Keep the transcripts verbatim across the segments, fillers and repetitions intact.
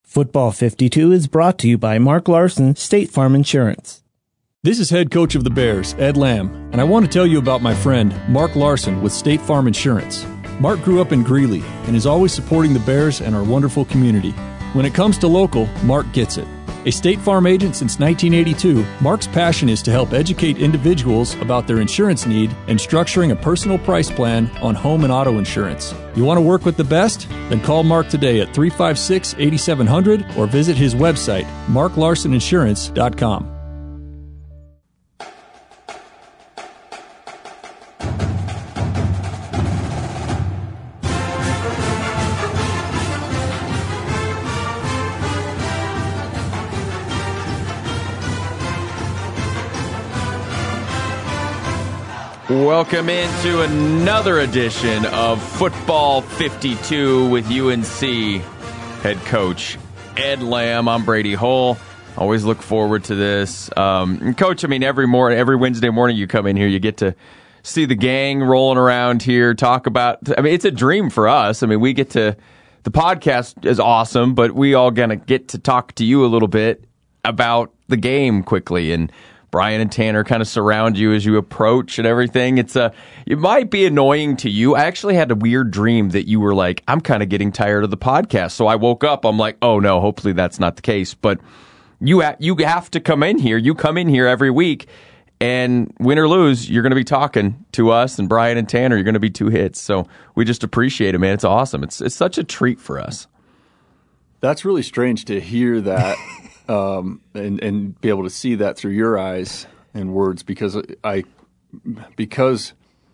Football fifty-two is brought to you by Mark Larson, State Farm Insurance. This is head coach of the Bears, Ed Lamb, and I want to tell you about my friend, Mark Larson with State Farm Insurance. Mark grew up in Greeley and is always supporting the Bears and our wonderful community. When it comes to local, Mark gets it. A State Farm agent since nineteen eighty-two, Mark's passion is to help educate individuals about their insurance need and structuring a personal price plan on home and auto insurance. You want to work with the best? Then call Mark today at three five six, eight seven zero zero or visit his website, mark larson insurance dot com. Welcome into another edition of Football fifty-two with U N C head coach Ed Lamb. I'm Brady Hull. Always look forward to this. Um, Coach, I mean, every morning, every Wednesday morning you come in here, you get to see the gang rolling around here, talk about, I mean, it's a dream for us. I mean, we get to, the podcast is awesome, but we all gonna get to talk to you a little bit about the game quickly, and Brian and Tanner kind of surround you as you approach and everything. It's a, it might be annoying to you. I actually had a weird dream that you were like, I'm kind of getting tired of the podcast. So I woke up, I'm like, oh no, hopefully that's not the case. But you ha- you have to come in here. You come in here every week, and win or lose, you're going to be talking to us, and Brian and Tanner, you're going to be two hits. So we just appreciate it, man. It's awesome. It's it's such a treat for us. That's really strange to hear that. Um, and, and be able to see that through your eyes and words, because I because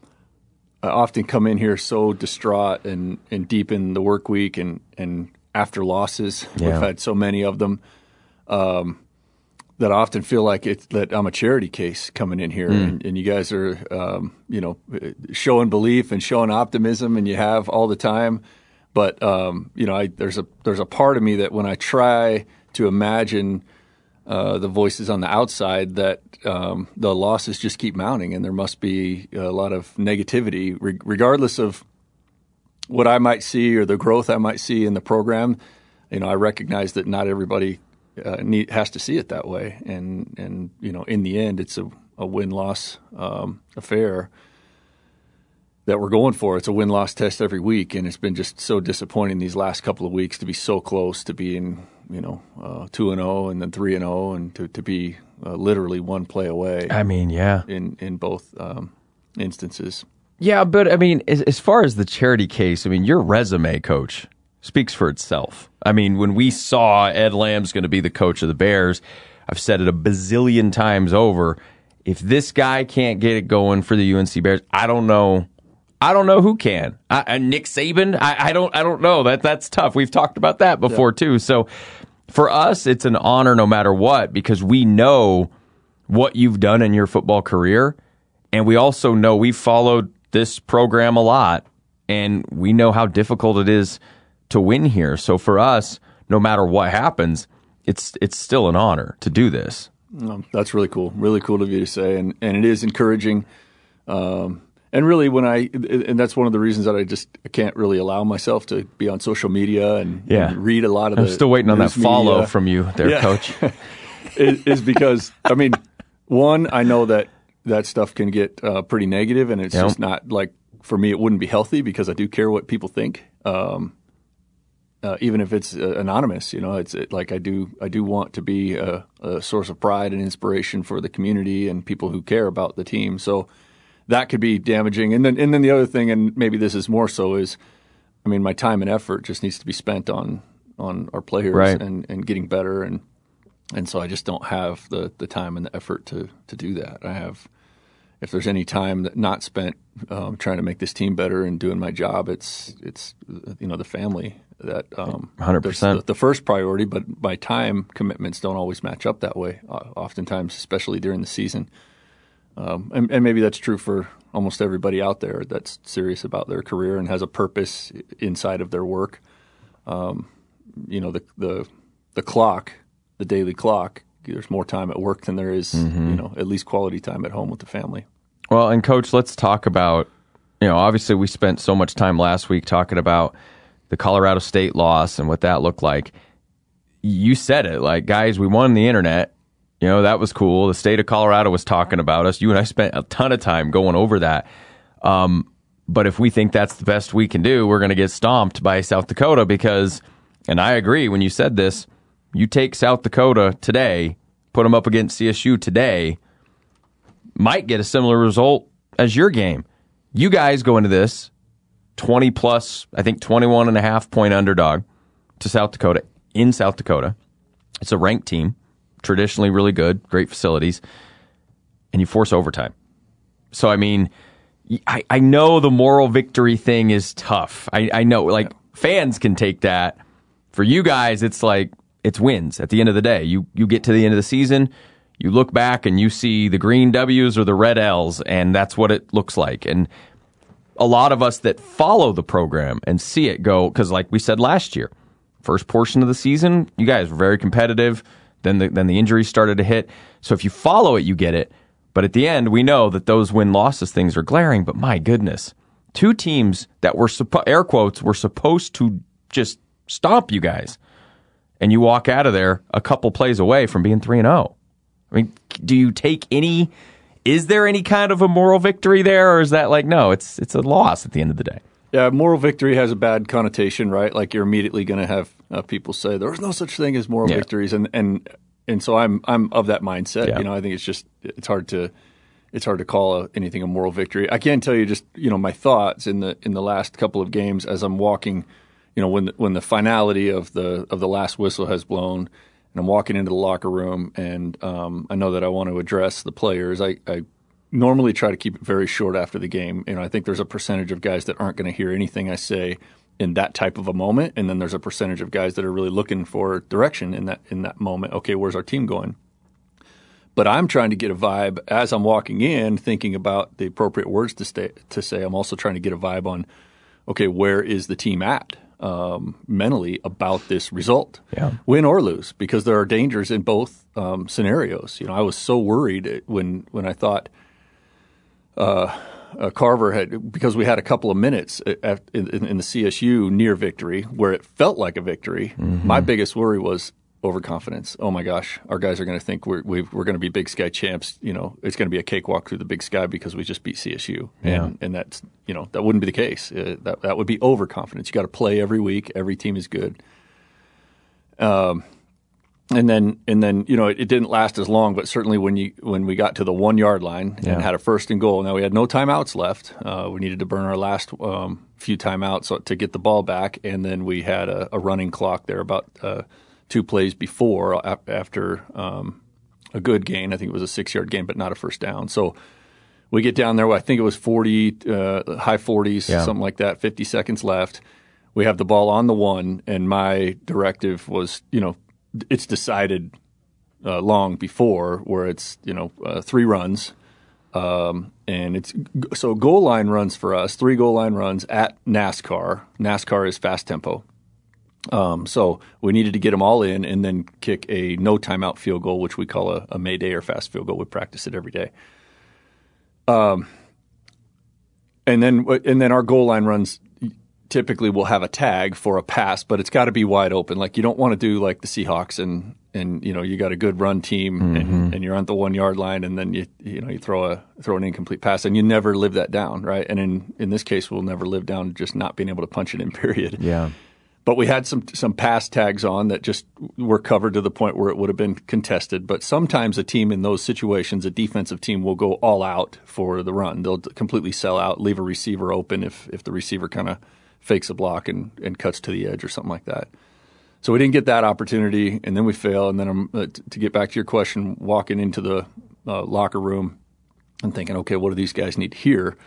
I often come in here so distraught and, and deep in the work week and, and after losses. Yeah. We've had so many of them um, that I often feel like it's that I'm a charity case coming in here, mm. and, and you guys are um, you know showing belief and showing optimism, and you have all the time. But um, you know, I, there's a there's a part of me that when I try to imagine uh, the voices on the outside, that um, the losses just keep mounting, and there must be a lot of negativity, re- regardless of what I might see or the growth I might see in the program. You know, I recognize that not everybody uh, need, has to see it that way, and and you know, in the end, it's a, a win-loss um, affair that we're going for. It's a win-loss test every week, and it's been just so disappointing these last couple of weeks to be so close to being, you know, uh, two and zero, and then three and zero, and to to be uh, literally one play away. I mean, yeah, in in both um, instances. Yeah, but I mean, as, as far as the charity case, I mean, your resume, Coach, speaks for itself. I mean, when we saw Ed Lamb's going to be the coach of the Bears, I've said it a bazillion times over. If this guy can't get it going for the U N C Bears, I don't know. I don't know who can. I, and Nick Saban, I, I don't. I don't know. That that's tough. We've talked about that before yeah. too. So for us, it's an honor no matter what, because we know what you've done in your football career, and we also know we've followed this program a lot, and we know how difficult it is to win here. So for us, no matter what happens, it's it's still an honor to do this. Um, that's really cool. Really cool of you to say, and and it is encouraging. Um, And really, when I and that's one of the reasons that I just I can't really allow myself to be on social media and, yeah. and read a lot of. I'm the still waiting on that follow media. from you, there, yeah. Coach. is, is because I mean, one, I know that that stuff can get uh, pretty negative, and it's yep. just not like for me. It wouldn't be healthy because I do care what people think, um, uh, even if it's uh, anonymous. You know, it's it, like I do. I do want to be a, a source of pride and inspiration for the community and people who care about the team. So. That could be damaging. And then and then the other thing, and maybe this is more so, is, I mean, my time and effort just needs to be spent on on our players right. and, and getting better. And and so I just don't have the, the time and the effort to, to do that. I have, if there's any time that not spent um, trying to make this team better and doing my job, it's, it's you know, the family that um, one hundred percent. The, the first priority, but my time commitments don't always match up that way, uh, oftentimes, especially during the season. Um, and, and maybe that's true for almost everybody out there that's serious about their career and has a purpose inside of their work. Um, you know, the, the the clock, the daily clock, there's more time at work than there is, mm-hmm. you know, at least quality time at home with the family. Well, and Coach, let's talk about, you know, obviously we spent so much time last week talking about the Colorado State loss and what that looked like. you said it. Like, guys, we won the internet. You know, that was cool. The state of Colorado was talking about us. You and I spent a ton of time going over that. Um, but if we think that's the best we can do, we're going to get stomped by South Dakota because, and I agree when you said this, you take South Dakota today, put them up against C S U today, might get a similar result as your game. You guys go into this twenty plus, I think twenty-one and a half point underdog to South Dakota in South Dakota. It's a ranked team, traditionally really good, great facilities, and you force overtime. So, I mean, I, I know the moral victory thing is tough. I, I know, like, yeah. Fans can take that. For you guys, it's like, it's wins at the end of the day. You you get to the end of the season, you look back and you see the green W's or the red L's, and that's what it looks like. And a lot of us that follow the program and see it go, because like we said last year, first portion of the season, you guys were very competitive. Then the, then the injuries started to hit. So if you follow it, you get it. But at the end, we know that those win-losses things are glaring. But my goodness, two teams that were, suppo- air quotes, were supposed to just stomp you guys. And you walk out of there a couple plays away from being three and oh. I mean, do you take any, is there any kind of a moral victory there? Or is that like, no, it's it's a loss at the end of the day? Yeah, moral victory has a bad connotation, right? Like you're immediately going to have uh, people say there was no such thing as moral yeah. victories, and and and so I'm I'm of that mindset. Yeah. You know, I think it's just it's hard to it's hard to call a, anything a moral victory. I can tell you just you know my thoughts in the in the last couple of games as I'm walking, you know, when the, when the finality of the of the last whistle has blown, and I'm walking into the locker room, and um, I know that I want to address the players. I, I normally try to keep it very short after the game. You know, I think there's a percentage of guys that aren't going to hear anything I say in that type of a moment, and then there's a percentage of guys that are really looking for direction in that in that moment. Okay, where's our team going? But I'm trying to get a vibe as I'm walking in, thinking about the appropriate words to stay, to say. I'm also trying to get a vibe on, okay, where is the team at um, mentally about this result, yeah. win or lose, because there are dangers in both um, scenarios. You know, I was so worried when when I thought. Uh, uh, Carver had, because we had a couple of minutes at, in, in the C S U near victory where it felt like a victory. Mm-hmm. My biggest worry was overconfidence. Oh my gosh, our guys are going to think we're we've, we're going to be Big Sky champs. You know, it's going to be a cakewalk through the Big Sky because we just beat C S U. Yeah. And, and that's you know that wouldn't be the case. Uh, that that would be overconfidence. You got to play every week. Every team is good. Um. And then, and then, you know, it, it didn't last as long. But certainly, when you when we got to the one yard line yeah. and had a first and goal, now we had no timeouts left. Uh, we needed to burn our last um, few timeouts to get the ball back, and then we had a, a running clock there about uh, two plays before after um, a good gain. I think it was a six yard gain, but not a first down. So we get down there. I think it was forty, uh, high forties, yeah. something like that. Fifty seconds left. We have the ball on the one, and my directive was, you know. It's decided uh, long before where it's, you know, uh, three runs. Um, and it's so goal line runs for us, three goal line runs at NASCAR. NASCAR is fast tempo. Um, so we needed to get them all in and then kick a no timeout field goal, which we call a, a Mayday or fast field goal. We practice it every day. Um, and then and then our goal line runs typically will have a tag for a pass, but it's got to be wide open. Like you don't want to do like the Seahawks and, and you know you got a good run team mm-hmm. and, and you're on the one yard line and then you you know you throw a throw an incomplete pass and you never live that down, right? And in, in this case, we'll never live down just not being able to punch it in. Period. Yeah. But we had some some pass tags on that just were covered to the point where it would have been contested. But sometimes a team in those situations, a defensive team, will go all out for the run. They'll completely sell out, leave a receiver open if if the receiver kind of fakes a block and, and cuts to the edge or something like that. So we didn't get that opportunity, and then we fail. And then I'm, uh, t- to get back to your question, walking into the uh, locker room and thinking, okay, what do these guys need to hear?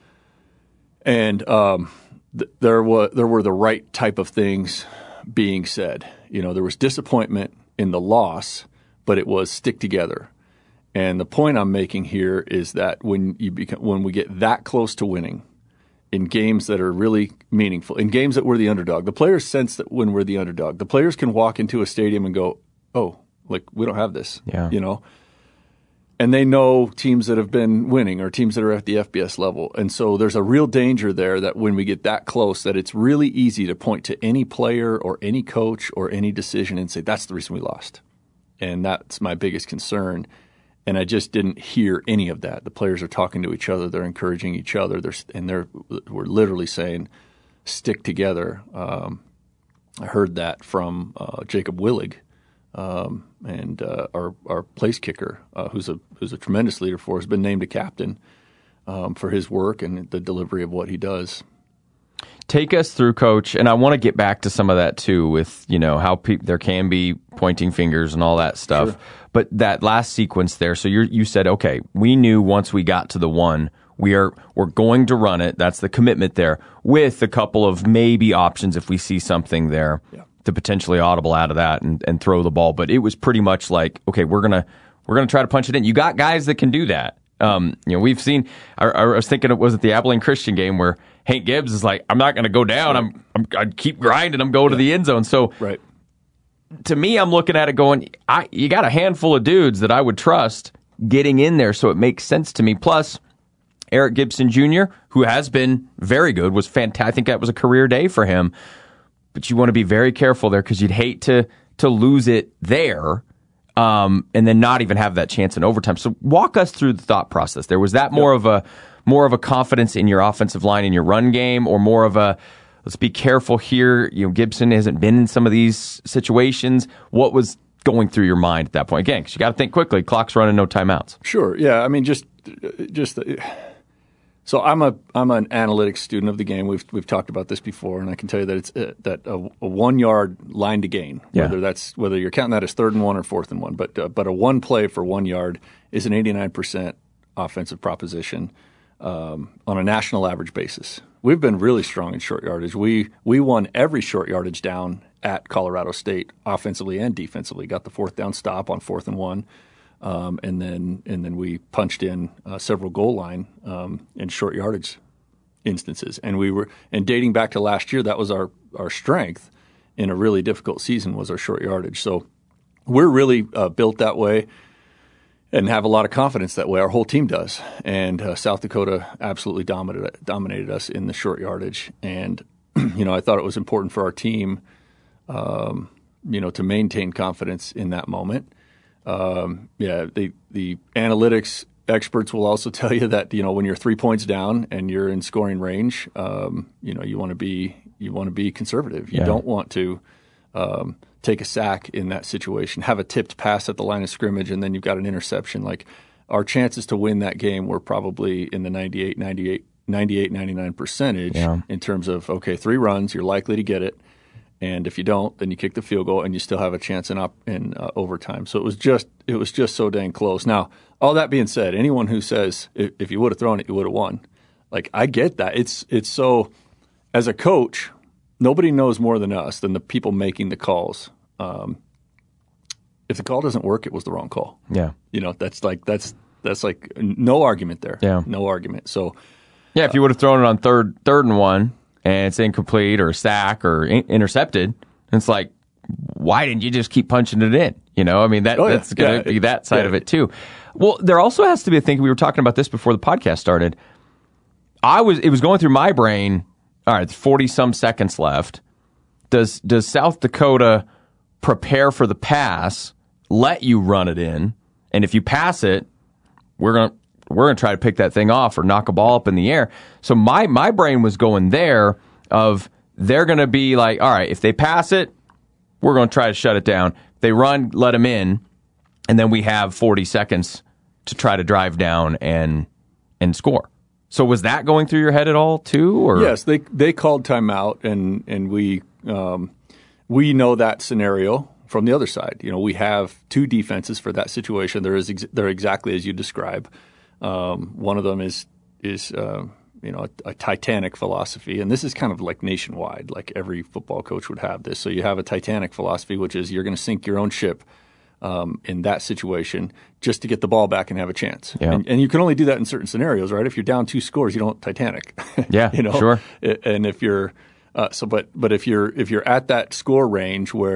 And um, th- there were there were the right type of things being said. You know, there was disappointment in the loss, but it was stick together. And the point I'm making here is that when you become, when we get that close to winning, in games that are really meaningful, in games that we're the underdog. The players sense that when we're the underdog. The players can walk into a stadium and go, oh, like, we don't have this, yeah. you know. and they know teams that have been winning or teams that are at the F B S level. And so there's a real danger there that when we get that close, that it's really easy to point to any player or any coach or any decision and say, that's the reason we lost. And that's my biggest concern. And I just didn't hear any of that. The players are talking to each other. They're encouraging each other. They're, and they're, we're literally saying, stick together. Um, I heard that from uh, Jacob Willig, um, and uh, our our place kicker, uh, who's a who's a tremendous leader for us, been named a captain um, for his work and the delivery of what he does. Take us through, Coach, and I want to get back to some of that too, with you know how pe- there can be pointing fingers and all that stuff. Sure. But that last sequence there, so you you said, okay, we knew once we got to the one, we are we're going to run it. That's the commitment there, with a couple of maybe options if we see something there Yeah. to potentially audible out of that and, and throw the ball. But it was pretty much like, okay, we're gonna we're gonna try to punch it in. You got guys that can do that. Um, you know, we've seen. I, I was thinking it was at the Abilene Christian game where Hank Gibbs is like, I'm not going to go down. I'm, I'm I keep grinding. I'm going yeah. to the end zone. So right. to me, I'm looking at it going, I you got a handful of dudes that I would trust getting in there, so it makes sense to me. Plus, Eric Gibson Junior, who has been very good, was fantastic. I think that was a career day for him. But you want to be very careful there because you'd hate to to lose it there. Um, and then not even have that chance in overtime. So walk us through the thought process there. Was that more yep. of a more of a confidence in your offensive line in your run game, or more of a let's be careful here? You know, Gibson hasn't been in some of these situations. What was going through your mind at that point? Again, because you got to think quickly. Clock's running, no timeouts. Sure. Yeah. I mean, just just. So I'm a I'm an analytics student of the game. We've we've talked about this before, and I can tell you that it's uh, that a, a one yard line to gain, yeah. whether that's whether you're counting that as third and one or fourth and one, but uh, but a one play for one yard is an eighty-nine percent offensive proposition um, on a national average basis. We've been really strong in short yardage. We we won every short yardage down at Colorado State, offensively and defensively. Got the fourth down stop on fourth and one. Um, and then and then we punched in uh, several goal line um, and short yardage instances, and we were and dating back to last year, that was our our strength in a really difficult season was our short yardage. So we're really uh, built that way and have a lot of confidence that way. Our whole team does, and uh, South Dakota absolutely dominated dominated us in the short yardage. And you know, I thought it was important for our team, um, you know, to maintain confidence in that moment. Um, yeah, the the analytics experts will also tell you that you know when you're three points down and you're in scoring range, um, you know you want to be you want to be conservative. You yeah. don't want to um, take a sack in that situation, have a tipped pass at the line of scrimmage, and then you've got an interception. Like our chances to win that game were probably in the ninety-eight, ninety-eight, ninety-eight, ninety-nine percentage yeah. in terms of okay, three runs, you're likely to get it. And if you don't, then you kick the field goal, and you still have a chance in up in uh, overtime. So it was just it was just so dang close. Now, all that being said, anyone who says if, if you would have thrown it, you would have won, like I get that. It's it's so as a coach, nobody knows more than us than the people making the calls. Um, if the call doesn't work, it was the wrong call. Yeah, you know that's like that's that's like no argument there. Yeah, no argument. So yeah, if you would have thrown it on third third and one. And it's incomplete or a sack or in- intercepted. It's like, why didn't you just keep punching it in? You know, I mean, that, oh, yeah. that's going to yeah. be that side yeah. of it too. Well, there also has to be a thing. We were talking about this before the podcast started. I was, it was going through my brain. All right, forty some seconds left. Does does South Dakota prepare for the pass, let you run it in, and if you pass it, we're gonna. We're going to try to pick that thing off or knock a ball up in the air. So my, my brain was going there of they're going to be like, all right, if they pass it, we're going to try to shut it down. If they run, let them in, and then we have forty seconds to try to drive down and and score. So was that going through your head at all too? Or yes, they they called timeout, and and we um, we know that scenario from the other side. You know, we have two defenses for that situation. There is ex- they're exactly as you describe. Um, one of them is is uh, you know a, a Titanic philosophy, and this is kind of like nationwide. Like every football coach would have this. So you have a Titanic philosophy, which is you're going to sink your own ship um, in that situation just to get the ball back and have a chance. Yeah. And, and you can only do that in certain scenarios, right? If you're down two scores, you don't Titanic. Yeah, you know? Sure. And if you're uh, so, but but if you're if you're at that score range where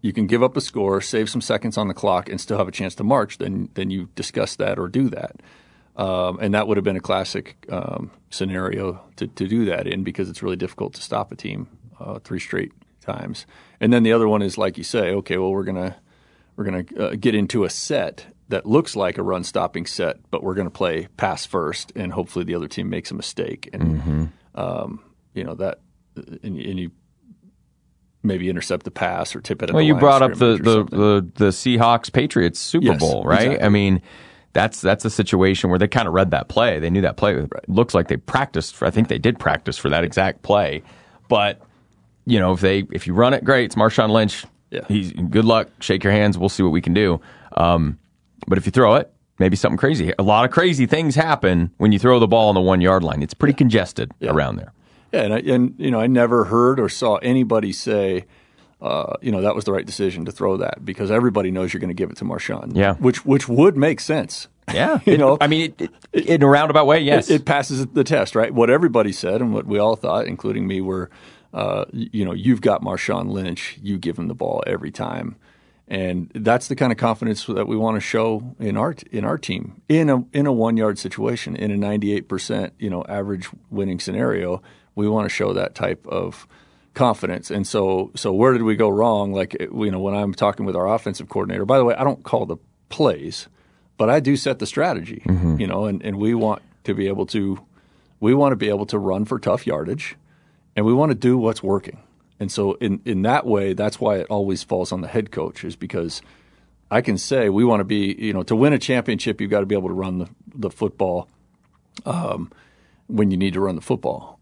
you can give up a score, save some seconds on the clock, and still have a chance to march, then then you discuss that or do that. Um, and that would have been a classic um, scenario to, to do that in, because it's really difficult to stop a team uh, three straight times. And then the other one is, like you say, okay, well, we're gonna we're gonna uh, get into a set that looks like a run stopping set, but we're gonna play pass first, and hopefully the other team makes a mistake, and mm-hmm. um, you know that, and, and you maybe intercept the pass or tip it at well, the you line brought of up the scrimmage the, the the Seahawks Patriots Super Yes, Bowl, right? exactly. I mean, that's that's a situation where they kind of read that play. They knew that play. Right. Looks like they practiced for, I think they did practice for that exact play. But, you know, if they if you run it, great. It's Marshawn Lynch. Yeah. He's good luck. Shake your hands. We'll see what we can do. Um, but if you throw it, maybe something crazy. A lot of crazy things happen when you throw the ball on the one yard line. It's pretty congested Yeah. around there. Yeah, and, I, and you know, I never heard or saw anybody say, uh, you know, that was the right decision to throw that, because everybody knows you're going to give it to Marshawn. Yeah. which which would make sense. Yeah, you know, I mean, it, it, in a roundabout way, yes, it, it passes the test, right? What everybody said and what we all thought, including me, were, uh, you know, you've got Marshawn Lynch, you give him the ball every time, and that's the kind of confidence that we want to show in our in our team in a in a one yard situation, in a ninety-eight percent you know average winning scenario. We want to show that type of confidence. And so so where did we go wrong? Like, you know, when I'm talking with our offensive coordinator, by the way, I don't call the plays, but I do set the strategy, mm-hmm. you know, and, and we want to be able to we want to be able to run for tough yardage, and we want to do what's working. And so in, in that way, that's why it always falls on the head coach, is because I can say we want to be, you know, to win a championship, you've got to be able to run the, the football um, when you need to run the football.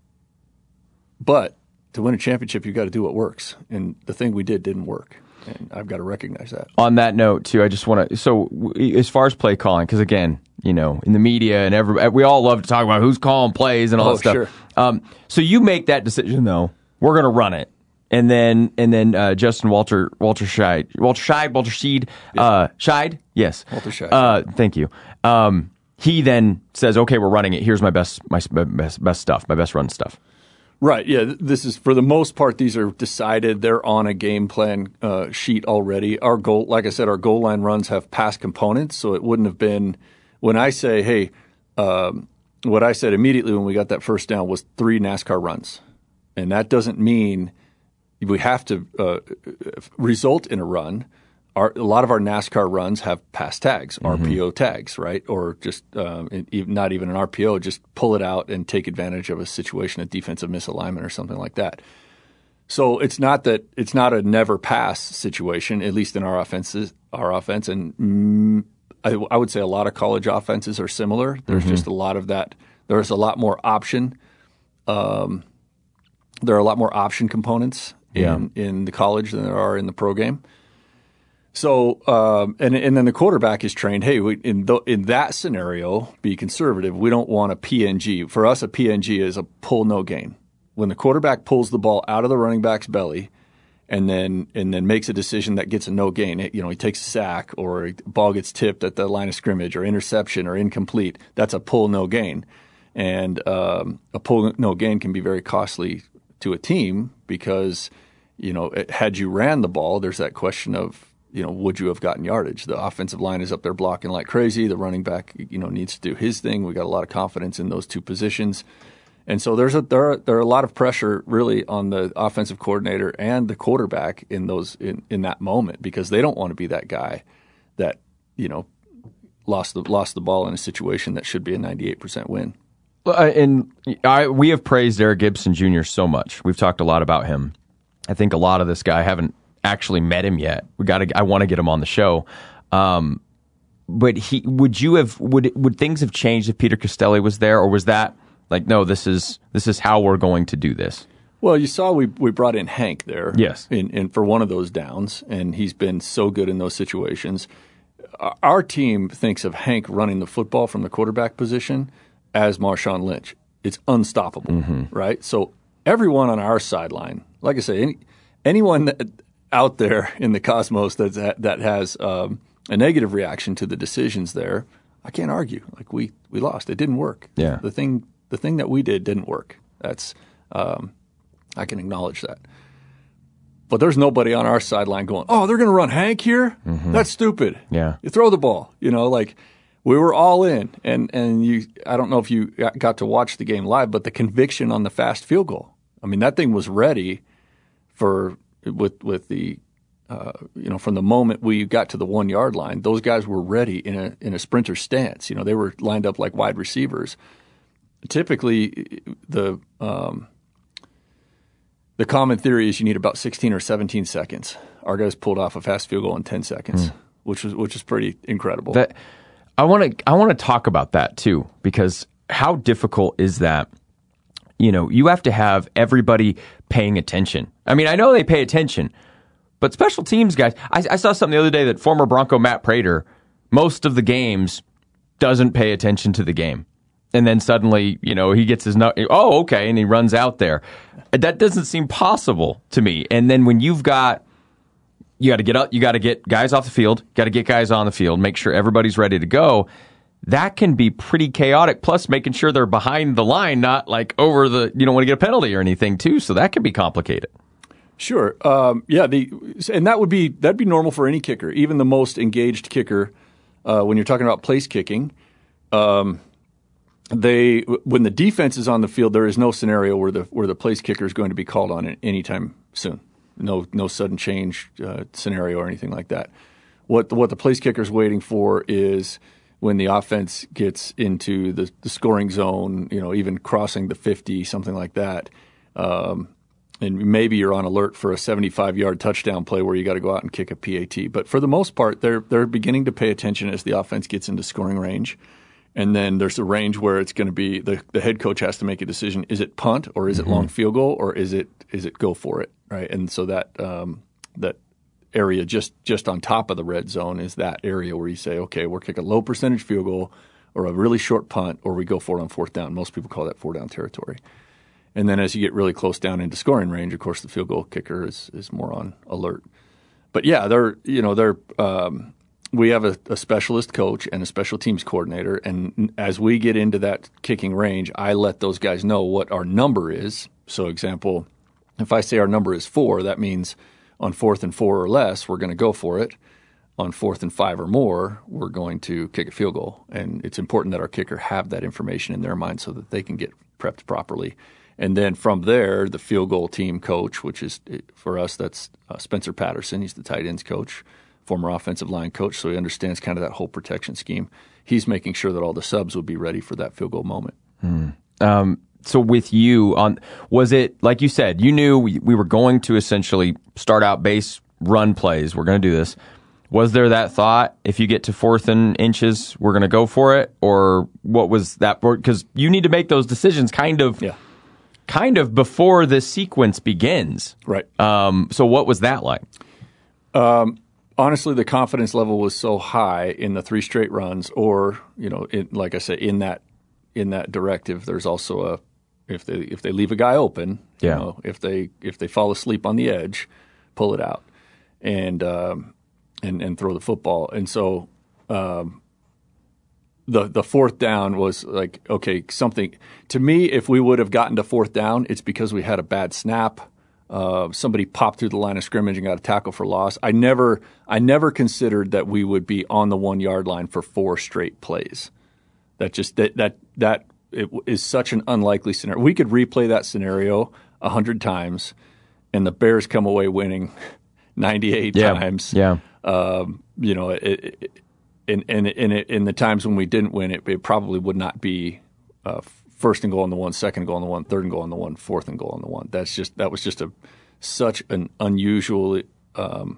But to win a championship, you've got to do what works. And the thing we did didn't work. And I've got to recognize that. On that note, too, I just want to – so as far as play calling, because, again, you know, in the media and every, we all love to talk about who's calling plays and all oh, that stuff. Sure. Um, so you make that decision, though. We're going to run it. And then and then uh, Justin Walter Walter Scheid Walter Scheid Walter Scheid uh, Scheid yes Walter Scheid. Uh, thank you. Um, he then says, "Okay, we're running it. Here's my best my best best stuff, my best run stuff." Right. Yeah. This is, for the most part, these are decided. They're on a game plan uh, sheet already. Our goal, like I said, our goal line runs have pass components, so it wouldn't have been when I say, "Hey," um, what I said immediately when we got that first down was three NASCAR runs, and that doesn't mean we have to uh, result in a run. Our, a lot of our NASCAR runs have pass tags, mm-hmm. R P O tags, right? Or just um, not even an R P O, just pull it out and take advantage of a situation, a defensive misalignment or something like that. So it's not that it's not a never pass situation, at least in our offenses, our offense. And mm, I, I would say a lot of college offenses are similar. There's mm-hmm. just a lot of that. There's a lot more option. Um, there are a lot more option components yeah. in, in the college than there are in the pro game. So, um, and and then the quarterback is trained, hey, we, in the, in that scenario, be conservative. We don't want a P N G. For us, a P N G is a pull no gain. When the quarterback pulls the ball out of the running back's belly and then and then makes a decision that gets a no gain, it, you know, he takes a sack or a ball gets tipped at the line of scrimmage or interception or incomplete, that's a pull no gain. And um, a pull no gain can be very costly to a team because, you know, had you ran the ball, there's that question of, you know, would you have gotten yardage? The offensive line is up there blocking like crazy. The running back, you know, needs to do his thing. We got a lot of confidence in those two positions. And so there's a there are, there are a lot of pressure really on the offensive coordinator and the quarterback in those in, in that moment, because they don't want to be that guy that, you know, lost the lost the ball in a situation that should be a ninety-eight percent win. Uh, and I, we have praised Eric Gibson Junior so much. We've talked a lot about him. I think a lot of this guy, I haven't actually met him yet. We got to. I want to get him on the show. Um, but he would you have would would things have changed if Peter Costelli was there, or was that like, no, this is this is how we're going to do this? Well, you saw we we brought in Hank there, yes, in, in for one of those downs, and he's been so good in those situations. Our team thinks of Hank running the football from the quarterback position as Marshawn Lynch. It's unstoppable, mm-hmm. right? So everyone on our sideline, like I say, any, anyone that, out there in the cosmos that's, that has um, a negative reaction to the decisions there, I can't argue. Like we we lost. It didn't work. Yeah. The thing the thing that we did didn't work. That's um, I can acknowledge that. but there's nobody on our sideline going, oh, they're going to run Hank here? Mm-hmm. That's stupid. Yeah. You throw the ball. You know, like we were all in. And, and you, I don't know if you got to watch the game live, but the conviction on the fast field goal. I mean, that thing was ready for with with the uh, you know from the moment we got to the one yard line. Those guys were ready in a in a sprinter stance. You know, they were lined up like wide receivers. Typically, the um, the common theory is you need about sixteen or seventeen seconds. Our guys pulled off a fast field goal in ten seconds, mm. which was which is pretty incredible. That, I want to I want to talk about that too, because how difficult is that? You know, you have to have everybody paying attention. I mean, I know they pay attention, but special teams guys, I, I saw something the other day that former Bronco Matt Prater, most of the games, doesn't pay attention to the game. And then suddenly, you know, he gets his, oh, okay, and he runs out there. That doesn't seem possible to me. And then when you've got, you got to get up, you got to get guys off the field, got to get guys on the field, make sure everybody's ready to go. That can be pretty chaotic, plus making sure they're behind the line, not like over the, you don't want to get a penalty or anything too, so that can be complicated. Sure. Um, yeah, the and that would be that'd be normal for any kicker, even the most engaged kicker. Uh, when you're talking about place kicking, um, they when the defense is on the field, there is no scenario where the where the place kicker is going to be called on anytime soon. No no sudden change uh, scenario or anything like that. What what the place kicker is waiting for is when the offense gets into the, the scoring zone, you know, even crossing the fifty, something like that, um, and maybe you're on alert for a seventy-five-yard touchdown play where you got to go out and kick a P A T. But for the most part, they're they're beginning to pay attention as the offense gets into scoring range. And then there's a range where it's going to be the, the head coach has to make a decision: is it punt or is mm-hmm. it long field goal or is it is it go for it, right? And so that um, that. area just just on top of the red zone is that area where you say, okay, we'll kick a low percentage field goal or a really short punt, or we go for it on fourth down. Most people call that four down territory. And then as you get really close down into scoring range, of course, the field goal kicker is is more on alert. But yeah, they're you know they're um, we have a, a specialist coach and a special teams coordinator, and as we get into that kicking range, I let those guys know what our number is. So, example, if I say our number is four, that means on fourth and four or less, we're going to go for it. On fourth and five or more, we're going to kick a field goal. And it's important that our kicker have that information in their mind so that they can get prepped properly. And then from there, the field goal team coach, which is for us, that's uh, Spencer Patterson. He's the tight ends coach, former offensive line coach, so he understands kind of that whole protection scheme. He's making sure that all the subs will be ready for that field goal moment. Hmm. Um So with you, on was it, like you said, you knew we, we were going to essentially start out base run plays. We're going to do this. Was there that thought, if you get to fourth and inches, we're going to go for it? Or what was that? Because you need to make those decisions kind of yeah. kind of before the sequence begins. Right. Um, so what was that like? Um, honestly, the confidence level was so high in the three straight runs, or, you know, in, like I said, in that in that directive, there's also a, If they if they leave a guy open, yeah. you know, if they if they fall asleep on the edge, pull it out and um, and and throw the football. And so um, the the fourth down was like, okay, something to me. If we would have gotten to fourth down, it's because we had a bad snap. Uh, somebody popped through the line of scrimmage and got a tackle for loss. I never I never considered that we would be on the one yard line for four straight plays. That just that that that. It is such an unlikely scenario. We could replay that scenario a hundred times, and the Bears come away winning ninety-eight yeah. times. Yeah, um, you know, it, it, in in in, in the times when we didn't win, it, it probably would not be uh, first and goal on the one, second and goal on the one, third and goal on the one, fourth and goal on the one. That's just that was just a such an unusual um,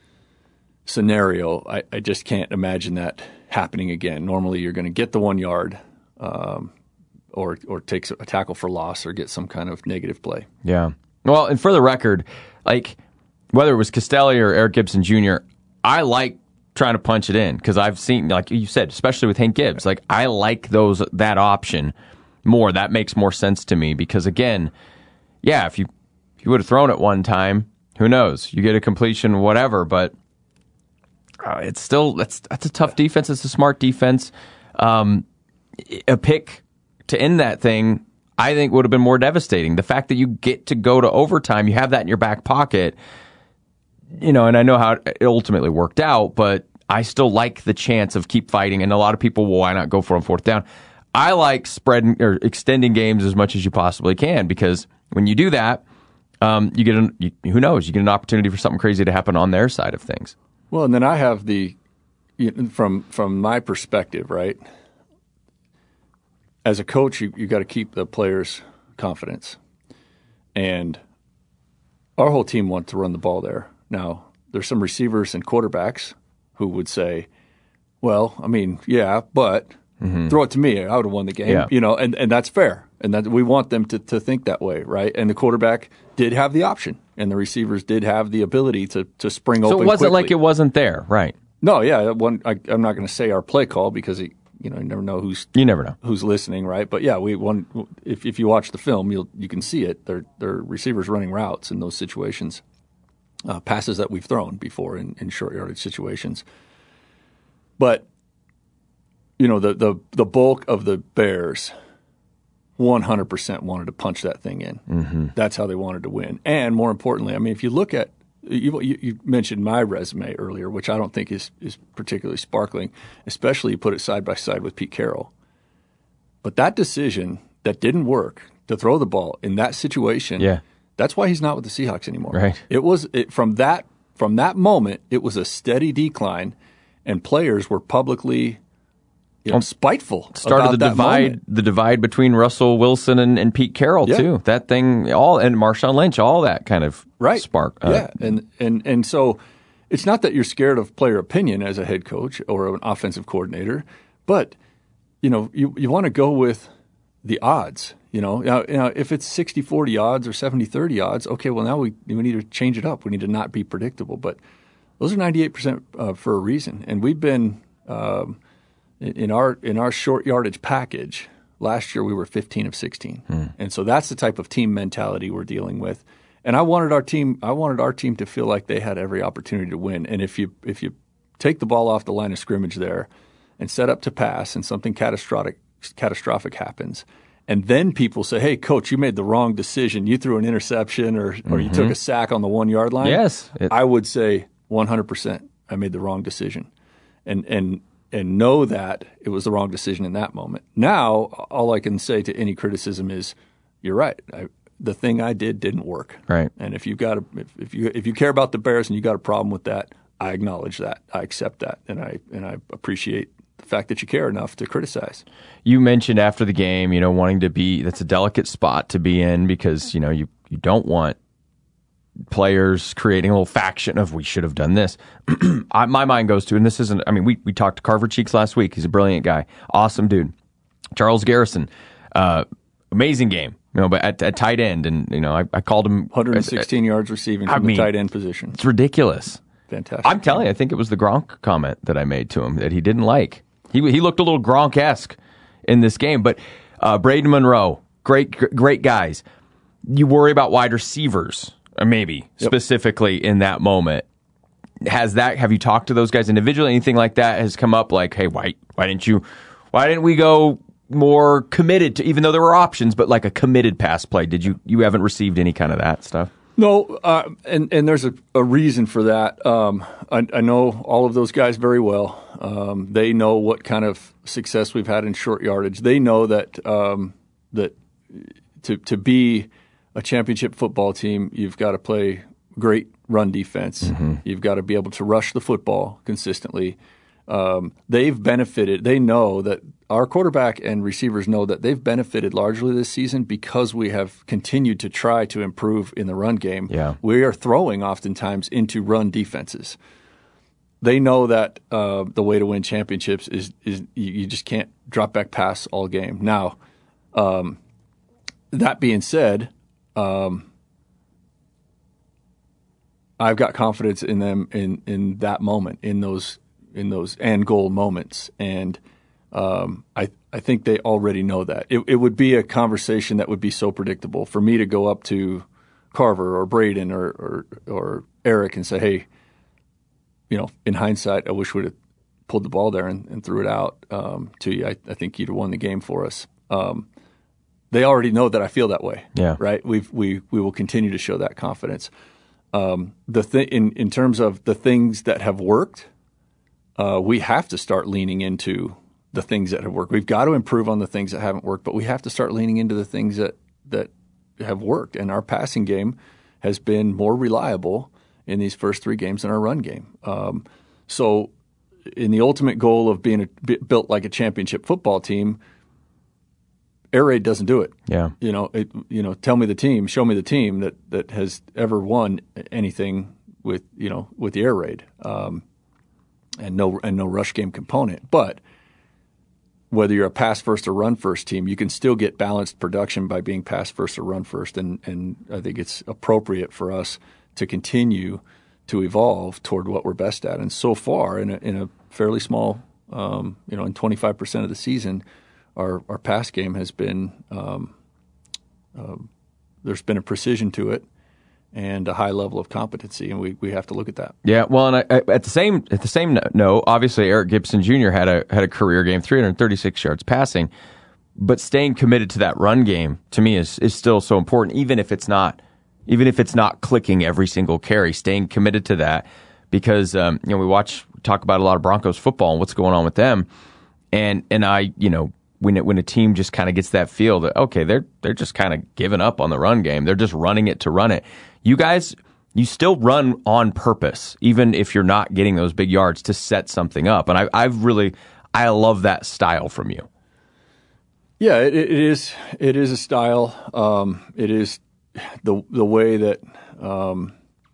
scenario. I, I just can't imagine that happening again. Normally, you're going to get the one yard. Um, or or takes a tackle for loss or get some kind of negative play. Yeah. Well, and for the record, like whether it was Castelli or Eric Gibson Junior, I like trying to punch it in because I've seen, like you said, especially with Hank Gibbs, like I like those that option more. That makes more sense to me because again, yeah, if you if you would have thrown it one time, who knows? You get a completion, whatever, but uh, it's still that's that's a tough defense. It's a smart defense. Um, a pick to end that thing, I think, would have been more devastating. The fact that you get to go to overtime, you have that in your back pocket, you know, and I know how it ultimately worked out, but I still like the chance of keep fighting. And a lot of people, well, why not go for a fourth down? I like spreading or extending games as much as you possibly can, because when you do that, um, you get an, you, who knows, you get an opportunity for something crazy to happen on their side of things. Well, and then I have the, you know, from from my perspective, right? As a coach, you you got to keep the players' confidence, and our whole team wants to run the ball there. Now, there's some receivers and quarterbacks who would say, "Well, I mean, yeah, but mm-hmm. throw it to me. I would have won the game." Yeah. You know, and, and that's fair, and that we want them to to think that way, right? And the quarterback did have the option, and the receivers did have the ability to to spring so open. So it wasn't quickly. like it wasn't there, right? No, yeah, one. I, I'm not going to say our play call because it, you know you never know who's you never know who's listening, right? But yeah, we one. If if you watch the film, you'll you can see it. They're they're receivers running routes in those situations, uh, passes that we've thrown before in, in short yardage situations. But you know the the the bulk of the Bears, one hundred percent wanted to punch that thing in. Mm-hmm. That's how they wanted to win. And more importantly, I mean, if you look at You, you mentioned my resume earlier, which I don't think is, is particularly sparkling, especially you put it side by side with Pete Carroll. But that decision that didn't work to throw the ball in that situation, yeah. that's why he's not with the Seahawks anymore. Right. It was it, from that from that moment, it was a steady decline, and players were publicly you know, spiteful. Started about the that divide, moment. the divide between Russell Wilson and, and Pete Carroll Yeah. too. That thing, all and Marshawn Lynch, all that kind of right. spark. Uh, yeah, and and and so it's not that you're scared of player opinion as a head coach or an offensive coordinator, but you know you you want to go with the odds. You know, now, you know if it's sixty forty odds or seventy thirty odds, okay, well now we we need to change it up. We need to not be predictable, but those are ninety-eight percent uh, for a reason, and we've been. Um, In our in our short yardage package, last year we were fifteen of sixteen, hmm. and so that's the type of team mentality we're dealing with. And I wanted our team I wanted our team to feel like they had every opportunity to win. And if you if you take the ball off the line of scrimmage there and set up to pass, and something catastrophic catastrophic happens, and then people say, "Hey, coach, you made the wrong decision. You threw an interception, or mm-hmm. or you took a sack on the one yard line." Yes, it, I would say one hundred percent. I made the wrong decision, and and. and know that it was the wrong decision in that moment. Now, all I can say to any criticism is, you're right. I, the thing I did didn't work. Right. And if you got a, if, if you if you care about the Bears and you got a problem with that, I acknowledge that. I accept that, and I and I appreciate the fact that you care enough to criticize. You mentioned after the game, you know, wanting to be that's a delicate spot to be in because you know you you don't want players creating a little faction of we should have done this. I, my mind goes to, and this isn't, I mean, we, we talked to Carver Cheeks last week. He's a brilliant guy. Awesome dude. Charles Garrison, uh, amazing game, you know, but at, at tight end. And, you know, I, I called him. one hundred sixteen uh, yards receiving from I mean, the tight end position. It's ridiculous. Fantastic. I'm telling you, I think it was the Gronk comment that I made to him that he didn't like. He, he looked a little Gronk-esque in this game, but uh, Braden Monroe, great, great guys. You worry about wide receivers. Maybe yep. specifically in that moment. Has that? Have you talked to those guys individually? Anything like that has come up? Like, hey, why? Why didn't you? Why didn't we go more committed to? Even though there were options, but like a committed pass play. Did you? You haven't received any kind of that stuff? No, uh, and and there's a, a reason for that. Um, I, I know all of those guys very well. Um, they know what kind of success we've had in short yardage. They know that um, that to to be a championship football team, you've got to play great run defense. Mm-hmm. You've got to be able to rush the football consistently. Um, they've benefited. They know that our quarterback and receivers know that they've benefited largely this season because we have continued to try to improve in the run game. Yeah. We are throwing oftentimes into run defenses. They know that uh, the way to win championships is is you, you just can't drop back pass all game. Now, um, that being said, Um, I've got confidence in them in, in that moment, in those in those end goal moments, and um, I I think they already know that. It, it would be a conversation that would be so predictable for me to go up to Carver or Braden or or, or Eric and say, hey, you know, in hindsight, I wish we'd have pulled the ball there and, and threw it out um, to you. I, I think you'd have won the game for us. Um, They already know that I feel that way. Yeah. Right. We we we will continue to show that confidence. um, the th- in in terms of the things that have worked, uh, we have to start leaning into the things that have worked. We've got to improve on the things that haven't worked, but we have to start leaning into the things that that have worked. And our passing game has been more reliable in these first three games than our run game. Um, so, in the ultimate goal of being a, built like a championship football team, air raid doesn't do it. Yeah. You know, it, you know, tell me the team, show me the team that, that has ever won anything with, you know, with the air raid, um, and no and no rush game component. But whether you're a pass first or run first team, you can still get balanced production by being pass first or run first. And and I think it's appropriate for us to continue to evolve toward what we're best at. And so far, in a, in a fairly small, um, you know, in twenty-five percent of the season, Our our pass game has been um, uh, there's been a precision to it and a high level of competency, and we, we have to look at that. Yeah, well, and I, I, at the same at the same note, obviously Eric Gibson Junior had a had a career game, three hundred thirty-six yards passing, but staying committed to that run game to me is is still so important, even if it's not even if it's not clicking every single carry. Staying committed to that, because um, you know we watch talk about a lot of Broncos football and what's going on with them, and and I you know. When it, when a team just kind of gets that feel that, okay, they're they're just kind of giving up on the run game. They're just running it to run it. You guys, you still run on purpose, even if you're not getting those big yards, to set something up. And I, I've really, I love that style from you. Yeah, it, it is. It is a style. Um, it is the the way that um,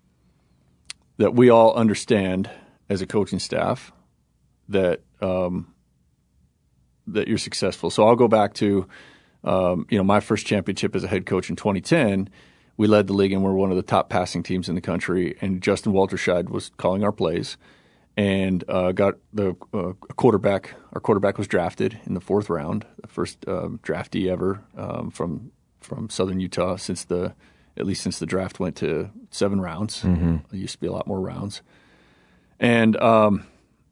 that we all understand as a coaching staff that. Um, that you're successful. So I'll go back to, um, you know, my first championship as a head coach in twenty ten. We led the league and we're one of the top passing teams in the country. And Justin Walterscheid was calling our plays, and uh, got the uh, quarterback. Our quarterback was drafted in the fourth round, the first um, draftee ever um, from from Southern Utah since the at least since the draft went to seven rounds. Mm-hmm. It used to be a lot more rounds, and. Um,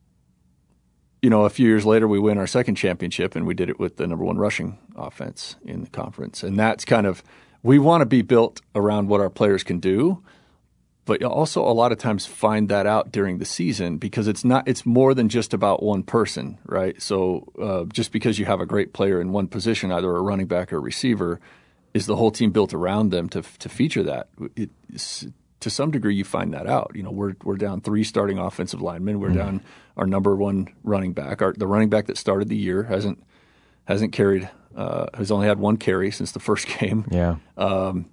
You know, a few years later, we win our second championship, and we did it with the number one rushing offense in the conference. And that's kind of – we want to be built around what our players can do, but also a lot of times find that out during the season, because it's not – it's more than just about one person, right? So uh, just because you have a great player in one position, either a running back or a receiver, is the whole team built around them to to feature that? It, to some degree, you find that out. You know, we're we're down three starting offensive linemen. We're mm-hmm. down our number one running back. Our, the running back that started the year hasn't hasn't carried uh, has only had one carry since the first game. Yeah. Um,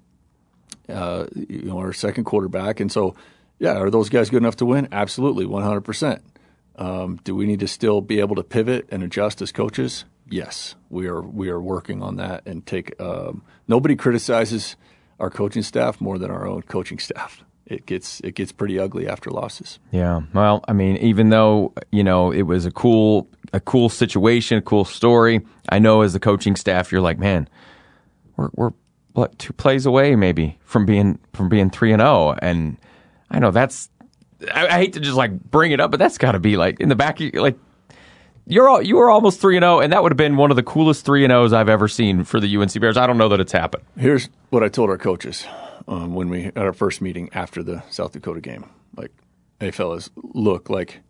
uh, you know, our second quarterback, and so yeah, are those guys good enough to win? Absolutely, one hundred percent. Um, do we need to still be able to pivot and adjust as coaches? Yes, we are. We are working on that, and take. Um, nobody criticizes our coaching staff more than our own coaching staff. It gets it gets pretty ugly after losses. Yeah. Well, I mean, even though, you know, it was a cool a cool situation, a cool story, I know as the coaching staff, you're like, man, we're we're what two plays away maybe from being from being three and zero, and I know that's I, I hate to just like bring it up, but that's got to be like in the back, like. You're all, you were almost three and zero, and that would have been one of the coolest three and zeros I've ever seen for the U N C Bears. I don't know that it's happened. Here's what I told our coaches um, when we at our first meeting after the South Dakota game. Like, hey, fellas, look, like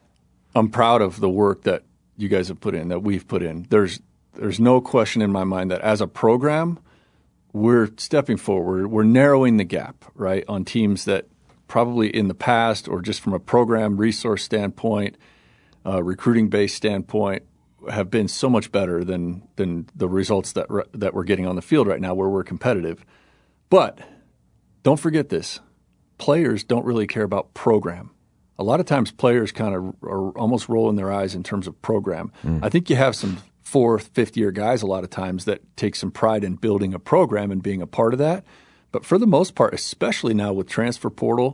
I'm proud of the work that you guys have put in, that we've put in. There's there's no question in my mind that as a program, we're stepping forward. We're narrowing the gap, right, on teams that probably in the past or just from a program resource standpoint, Uh, recruiting-based standpoint, have been so much better than than the results that re- that we're getting on the field right now, where we're competitive. But don't forget this: players don't really care about program. A lot of times, players kind of are almost rolling their eyes in terms of program. Mm. I think you have some fourth, fifth-year guys a lot of times that take some pride in building a program and being a part of that. But for the most part, especially now with transfer portal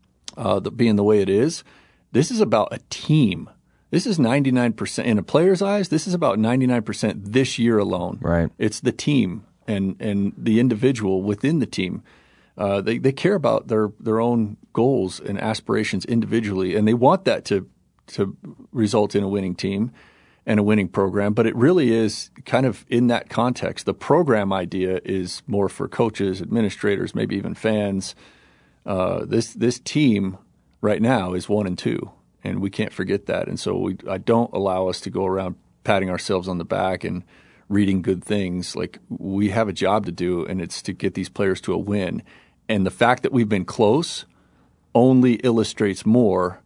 uh, the, being the way it is, this is about a team. This is ninety-nine percent in a player's eyes. This is about ninety-nine percent this year alone. Right. It's the team and and the individual within the team. Uh, they they care about their their own goals and aspirations individually, and they want that to to result in a winning team and a winning program. But it really is kind of in that context. The program idea is more for coaches, administrators, maybe even fans. uh, this this team right now is one and two, and we can't forget that. And so we, I don't allow us to go around patting ourselves on the back and reading good things. Like, we have a job to do, and it's to get these players to a win. And the fact that we've been close only illustrates more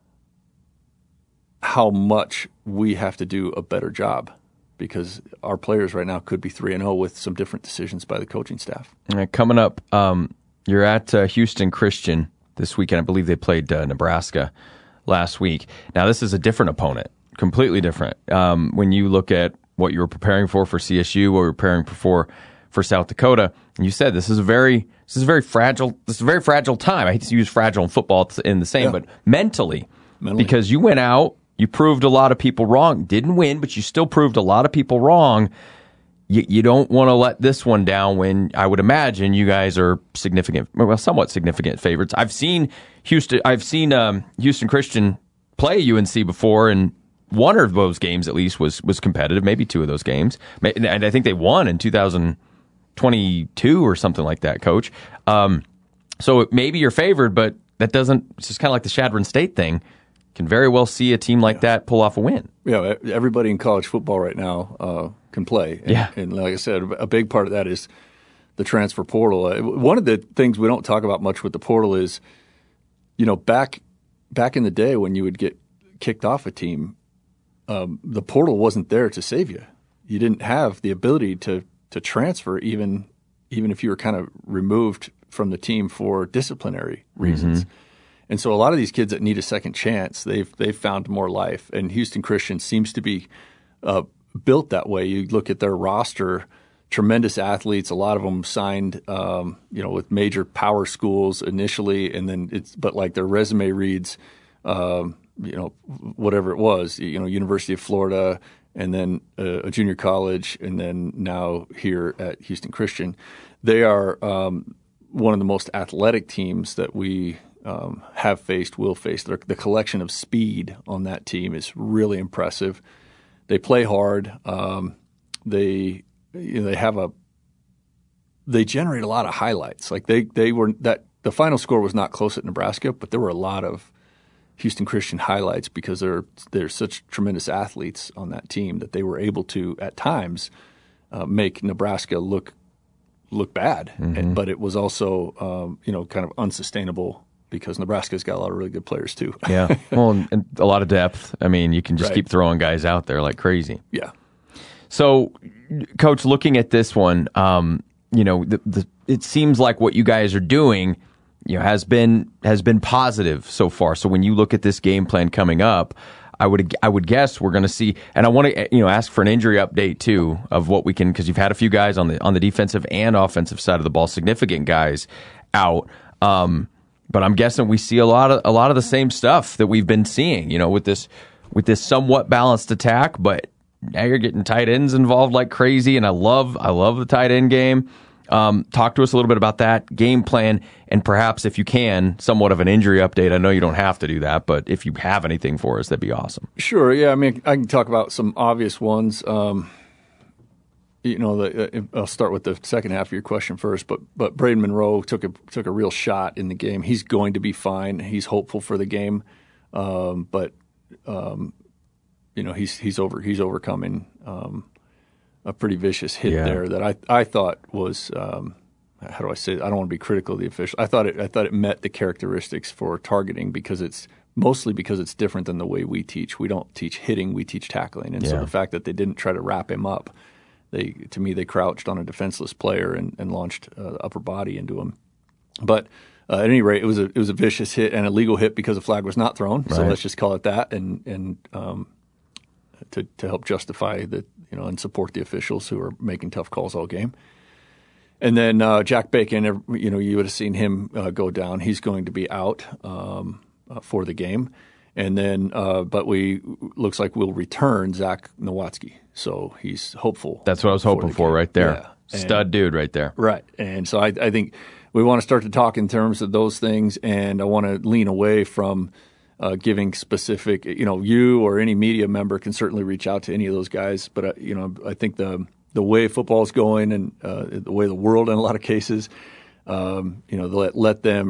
how much we have to do a better job, because our players right now could be three and oh with some different decisions by the coaching staff. All right, coming up, um, you're at uh, Houston Christian this weekend. I believe they played uh, Nebraska last week. Now, this is a different opponent, completely different. Um, when you look at what you were preparing for for C S U, what you were preparing for for South Dakota, and you said this is a very this is a very fragile this is a very fragile time. I hate to use fragile and football in the same, yeah. but mentally, mentally, because you went out. You proved a lot of people wrong. Didn't win, but you still proved a lot of people wrong. You, you don't want to let this one down when I would imagine you guys are significant, well, somewhat significant favorites. I've seen Houston. I've seen um, Houston Christian play U N C before, and one of those games at least was was competitive. Maybe two of those games, and I think they won in two thousand twenty-two or something like that. Coach, um, so maybe you're favored, but that doesn't. It's just kind of like the Chadron State thing. Can very well see a team like yeah. that pull off a win. Yeah, everybody in college football right now uh, can play. And, yeah. and like I said, a big part of that is the transfer portal. One of the things we don't talk about much with the portal is, you know, back back in the day when you would get kicked off a team, um, the portal wasn't there to save you. You didn't have the ability to to transfer even even if you were kind of removed from the team for disciplinary reasons. Mm-hmm. And so a lot of these kids that need a second chance, they've they've found more life. And Houston Christian seems to be uh, built that way. You look at their roster, tremendous athletes. A lot of them signed, um, you know, with major power schools initially, and then it's but like their resume reads, um, you know, whatever it was, you know, University of Florida, and then a, a junior college, and then now here at Houston Christian. They are um, one of the most athletic teams that we. Um, have faced, will face. The, the collection of speed on that team is really impressive. They play hard. Um, they you know, they have a they generate a lot of highlights. Like they they were that the final score was not close at Nebraska, but there were a lot of Houston Christian highlights because they're they're such tremendous athletes on that team that they were able to at times uh, make Nebraska look look bad. Mm-hmm. And, but it was also um, you know kind of unsustainable. Because Nebraska's got a lot of really good players too. yeah, well, and, and a lot of depth. I mean, you can just right. keep throwing guys out there like crazy. Yeah. So, Coach, looking at this one, um, you know, the, the, it seems like what you guys are doing, you know, has been has been positive so far. So when you look at this game plan coming up, I would I would guess we're going to see, and I want to you know ask for an injury update too of what we can, because you've had a few guys on the on the defensive and offensive side of the ball, significant guys out. Um, But I'm guessing we see a lot of a lot of the same stuff that we've been seeing, you know, with this with this somewhat balanced attack. But now you're getting tight ends involved like crazy, and I love I love the tight end game. Um, talk to us a little bit about that game plan, and perhaps if you can, somewhat of an injury update. I know you don't have to do that, but if you have anything for us, that'd be awesome. Sure. Yeah. I mean, I can talk about some obvious ones. Um, You know, the, I'll start with the second half of your question first. But but Braden Monroe took a took a real shot in the game. He's going to be fine. He's hopeful for the game, um, but um, you know he's he's over he's overcoming um, a pretty vicious hit yeah. there that I I thought was um, how do I say it? I don't want to be critical of the official. I thought it I thought it met the characteristics for targeting because it's mostly because it's different than the way we teach. We don't teach hitting, we teach tackling, and yeah. so the fact that they didn't try to wrap him up. They, to me, they crouched on a defenseless player and, and launched uh, the upper body into him. But uh, at any rate, it was a it was a vicious hit and a legal hit because a flag was not thrown. Right. So let's just call it that, and and um, to to help justify that, you know, and support the officials who are making tough calls all game. And then uh, Jack Bacon, you know, you would have seen him uh, go down. He's going to be out um, uh, for the game. And then, uh, but we looks like we'll return Zach Nowatzki, so he's hopeful. That's what I was hoping for, right there. Yeah. And, stud dude, right there. Right, and so I, I think we want to start to talk in terms of those things, and I want to lean away from uh, giving specific. You know, you or any media member can certainly reach out to any of those guys, but uh, you know, I think the the way football is going and uh, the way the world in a lot of cases, um, you know, let let them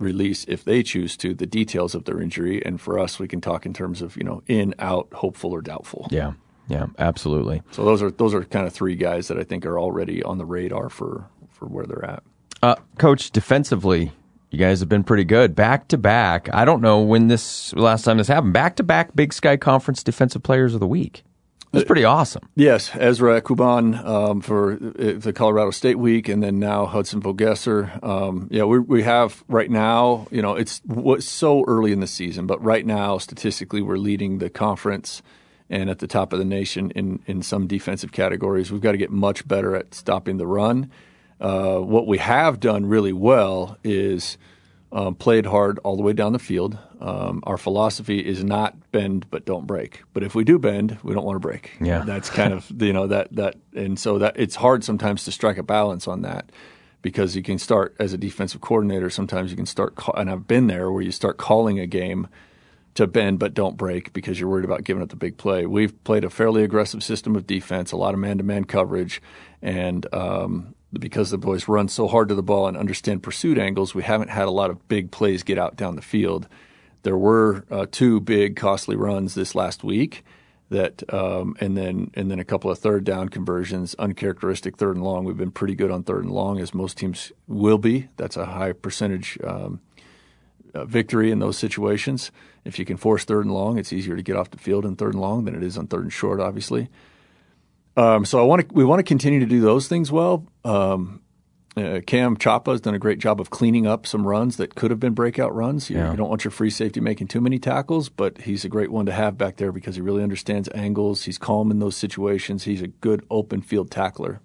release, if they choose to, the details of their injury. And for us, we can talk in terms of, you know, in, out, hopeful, or doubtful. Yeah, yeah, absolutely. So those are those are kind of three guys that I think are already on the radar for, for where they're at. Uh, Coach, defensively, you guys have been pretty good. Back to back. I don't know when this last time this happened. Back to back Big Sky Conference Defensive Players of the Week. That's pretty awesome. Yes, Ezra Kuban um, for the Colorado State Week, and then now Hudson Vogesser. Um, yeah, we we have right now. You know, it's what's so early in the season, but right now, statistically, we're leading the conference and at the top of the nation in in some defensive categories. We've got to get much better at stopping the run. Uh, what we have done really well is um, played hard all the way down the field. Um, our philosophy is not bend but don't break. But if we do bend, we don't want to break. Yeah, that's kind of you know that that and so that it's hard sometimes to strike a balance on that because you can start as a defensive coordinator. Sometimes you can start call, and I've been there where you start calling a game to bend but don't break because you're worried about giving up the big play. We've played a fairly aggressive system of defense, a lot of man-to-man coverage, and um, because the boys run so hard to the ball and understand pursuit angles, we haven't had a lot of big plays get out down the field. There were uh, two big costly runs this last week that, um, and then and then a couple of third down conversions, uncharacteristic third and long. We've been pretty good on third and long, as most teams will be. That's a high percentage um, uh, victory in those situations. If you can force third and long, it's easier to get off the field in third and long than it is on third and short, obviously. Um, so I want to we want to continue to do those things well. Um, uh, Cam Chapa has done a great job of cleaning up some runs that could have been breakout runs. You, yeah. you don't want your free safety making too many tackles, but he's a great one to have back there because he really understands angles. He's calm in those situations. He's a good open field tackler.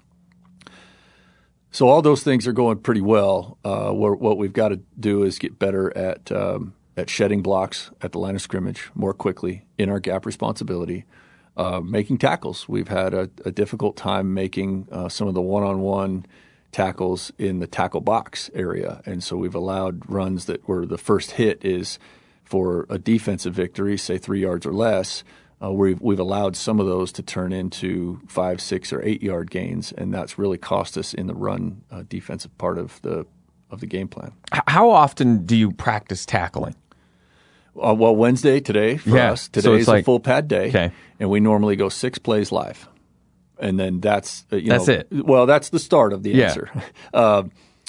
So all those things are going pretty well. Uh, what we've got to do is get better at um, at shedding blocks at the line of scrimmage more quickly in our gap responsibility. Uh, making tackles. We've had a, a difficult time making uh, some of the one-on-one tackles in the tackle box area. And so we've allowed runs that where the first hit is for a defensive victory, say three yards or less. Uh, we've, we've allowed some of those to turn into five, six, or eight-yard gains, and that's really cost us in the run uh, defensive part of the of the game plan. How often do you practice tackling? Uh, well, Wednesday today for yeah. us. Today so is like, a full pad day, okay. and we normally go six plays live, and then that's uh, you that's know, it. Well, that's the start of the yeah. answer. Uh,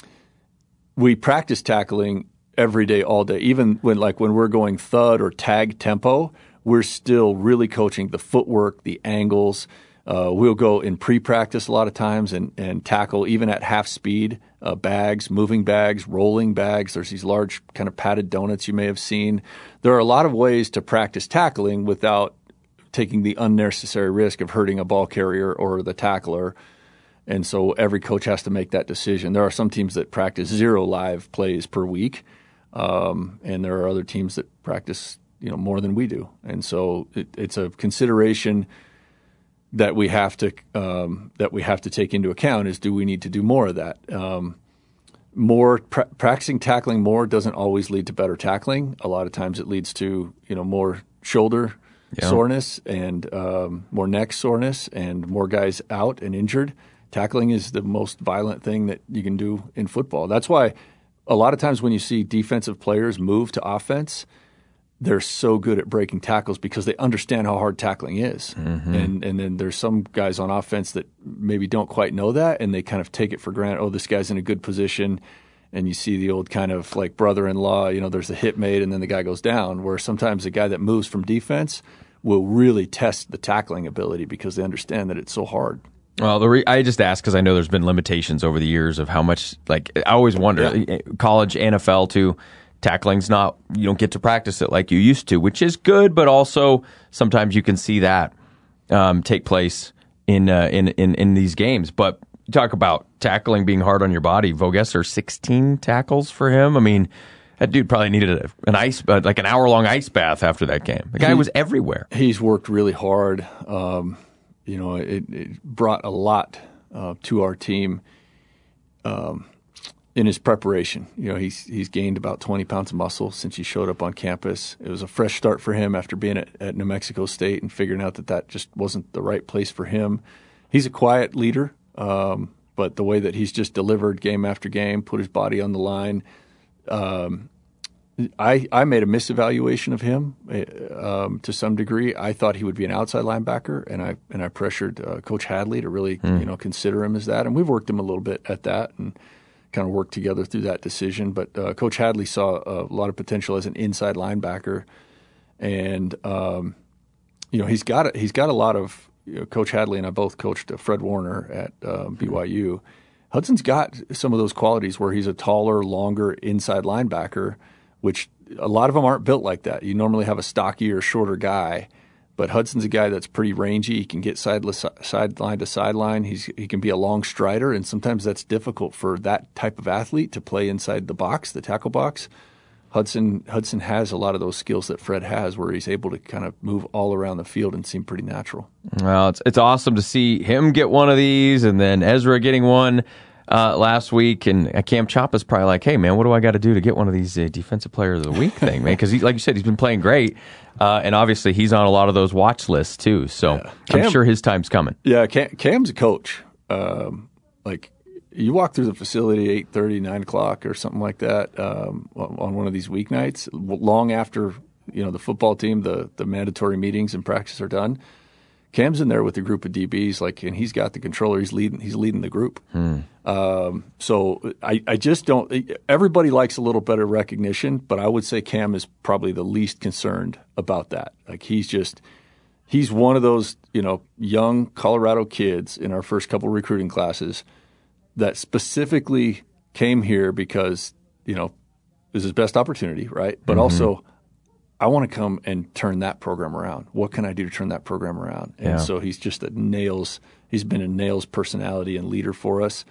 we practice tackling every day, all day. Even when like when we're going thud or tag tempo, we're still really coaching the footwork, the angles. Uh, we'll go in pre-practice a lot of times and, and tackle even at half speed, uh, bags, moving bags, rolling bags. There's these large kind of padded donuts you may have seen. There are a lot of ways to practice tackling without taking the unnecessary risk of hurting a ball carrier or the tackler. And so every coach has to make that decision. There are some teams that practice zero live plays per week, um, and there are other teams that practice you know more than we do. And so it, it's a consideration that we have to um, that we have to take into account is do we need to do more of that? Um, more pra- practicing tackling more doesn't always lead to better tackling. A lot of times it leads to you know more shoulder yeah. soreness and um, more neck soreness and more guys out and injured. Tackling is the most violent thing that you can do in football. That's why a lot of times when you see defensive players move to offense, they're so good at breaking tackles because they understand how hard tackling is. Mm-hmm. And and then there's some guys on offense that maybe don't quite know that, and they kind of take it for granted. Oh, this guy's in a good position. And you see the old kind of like brother-in-law, you know, there's a hit made and then the guy goes down, where sometimes the guy that moves from defense will really test the tackling ability because they understand that it's so hard. Well, the re- I just asked because I know there's been limitations over the years of how much, like, I always wonder, yeah. college, N F L too, tackling's not, you don't get to practice it like you used to, which is good, but also sometimes you can see that um, take place in, uh, in in in these games. But you talk about tackling being hard on your body. Vogesser, sixteen tackles for him. I mean, that dude probably needed a, an ice, uh, like an hour-long ice bath after that game. The guy he, was everywhere. He's worked really hard. Um, you know, it, it brought a lot uh, to our team. Um, in his preparation. You know, he's he's gained about twenty pounds of muscle since he showed up on campus. It was a fresh start for him after being at, at New Mexico State and figuring out that that just wasn't the right place for him. He's a quiet leader, um, but the way that he's just delivered game after game, put his body on the line, um, I, I made a misevaluation of him um, to some degree. I thought he would be an outside linebacker, and I and I pressured uh, Coach Hadley to really mm. you know consider him as that. And we've worked him a little bit at that and kind of worked together through that decision. But uh, Coach Hadley saw a lot of potential as an inside linebacker, and um, you know he's got a, he's got a lot of you know, Coach Hadley and I both coached uh, Fred Warner at uh, B Y U. Hudson's got some of those qualities where he's a taller, longer inside linebacker, which a lot of them aren't built like that. You normally have a stockier, shorter guy, but Hudson's a guy that's pretty rangy. He can get sideless, sideline to sideline. He's he can be a long strider, and sometimes that's difficult for that type of athlete to play inside the box, the tackle box. Hudson Hudson has a lot of those skills that Fred has, where he's able to kind of move all around the field and seem pretty natural. Well, it's it's awesome to see him get one of these, and then Ezra getting one uh, last week. And Cam Chapa's probably like, "Hey, man, what do I got to do to get one of these uh, Defensive Player of the Week thing, man?" Because, like you said, he's been playing great, uh, and obviously he's on a lot of those watch lists too. So yeah. Cam, I'm sure his time's coming. Yeah, Cam, Cam's a coach. Um, like. You walk through the facility eight thirty, nine o'clock or something like that um, on one of these weeknights, long after you know the football team, the the mandatory meetings and practice are done. Cam's in there with a group of D Bs, like, and he's got the controller. He's leading. He's leading the group. Hmm. Um, so I, I just don't. Everybody likes a little better recognition, but I would say Cam is probably the least concerned about that. Like he's just. He's one of those you know young Colorado kids in our first couple recruiting classes that specifically came here because, you know, it was his best opportunity, right? But mm-hmm. also, I want to come and turn that program around. What can I do to turn that program around? And yeah. so he's just a nails – he's been a nails personality and leader for us.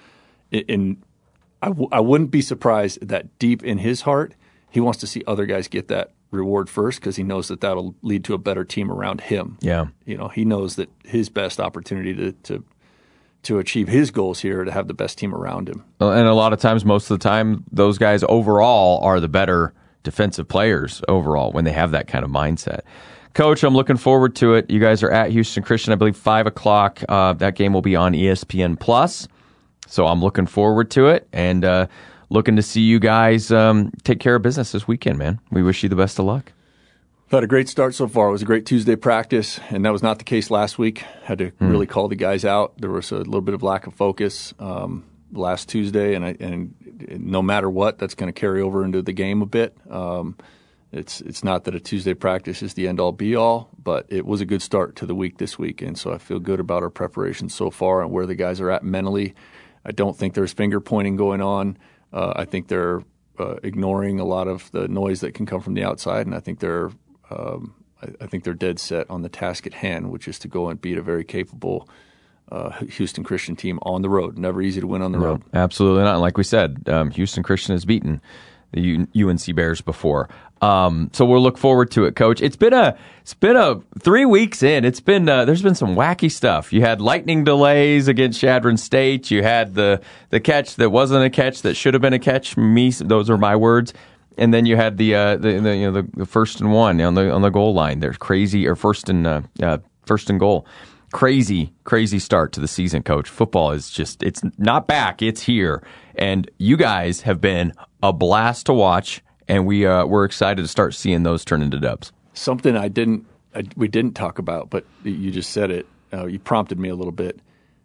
And I, w- I wouldn't be surprised that deep in his heart, he wants to see other guys get that reward first because he knows that that'll lead to a better team around him. Yeah. You know, he knows that his best opportunity to, to – to achieve his goals here, to have the best team around him. And a lot of times, most of the time, those guys overall are the better defensive players overall when they have that kind of mindset. Coach, I'm looking forward to it. You guys are at Houston Christian, I believe, five o'clock. Uh, that game will be on E S P N Plus. So I'm looking forward to it and uh, looking to see you guys um, take care of business this weekend, man. We wish you the best of luck. We've had a great start so far. It was a great Tuesday practice, and that was not the case last week. Had to mm. really call the guys out. There was a little bit of lack of focus um, last Tuesday, and I, and no matter what, that's going to carry over into the game a bit. Um, it's it's not that a Tuesday practice is the end-all, be-all, but it was a good start to the week this week, and so I feel good about our preparation so far and where the guys are at mentally. I don't think there's finger-pointing going on. Uh, I think they're uh, ignoring a lot of the noise that can come from the outside, and I think they're Um, I, I think they're dead set on the task at hand, which is to go and beat a very capable uh, Houston Christian team on the road. Never easy to win on the no, road. Absolutely not. And like we said, um, Houston Christian has beaten the U- UNC Bears before. Um, so we'll look forward to it, Coach. It's been a it's been a three weeks in. It's been uh, there's been some wacky stuff. You had lightning delays against Chadron State. You had the the catch that wasn't a catch that should have been a catch. Me, those are my words. And then you had the uh, the, the you know the, the first and one on the on the goal line. There's crazy or first and uh, uh, first and goal. Crazy, crazy start to the season, Coach. Football is just it's not back, it's here, and you guys have been a blast to watch. And we uh, we're excited to start seeing those turn into dubs. Something I didn't I, we didn't talk about, but you just said it. Uh, you prompted me a little bit.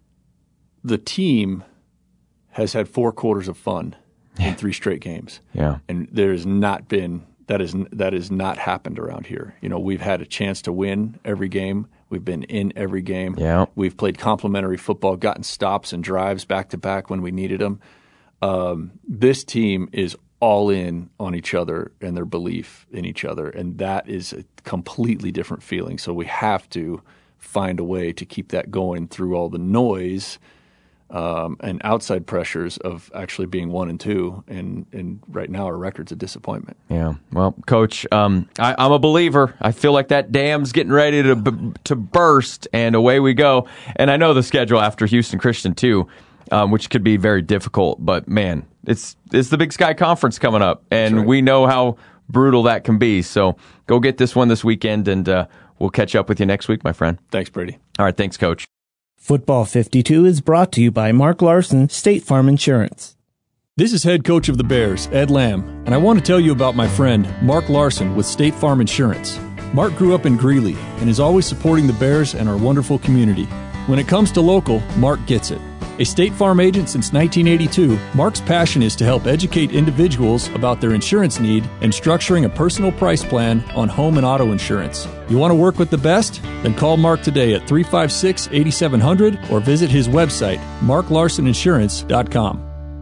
The team has had four quarters of fun in three straight games. Yeah, and there's not been that is that has not happened around here. You know, we've had a chance to win every game. We've been in every game. Yeah, we've played complementary football, gotten stops and drives back to back when we needed them. Um, this team is all in on each other and their belief in each other, and that is a completely different feeling. So we have to find a way to keep that going through all the noise um, and outside pressures of actually being one and two. And, and right now our record's a disappointment. Yeah. Well, Coach, um, I, I'm a believer. I feel like that dam's getting ready to b- to burst, and away we go. And I know the schedule after Houston Christian too, um, which could be very difficult. But man, it's it's the Big Sky Conference coming up, and right. we know how brutal that can be. So go get this one this weekend, and uh, we'll catch up with you next week, my friend. Thanks, Brady. All right, thanks, Coach. Football fifty-two is brought to you by Mark Larson, State Farm Insurance. This is head coach of the Bears, Ed Lamb, and I want to tell you about my friend, Mark Larson with State Farm Insurance. Mark grew up in Greeley and is always supporting the Bears and our wonderful community. When it comes to local, Mark gets it. A State Farm agent since nineteen eighty-two, Mark's passion is to help educate individuals about their insurance need and structuring a personal price plan on home and auto insurance. You want to work with the best? Then call Mark today at three five six, eight seven zero zero or visit his website, mark larson insurance dot com.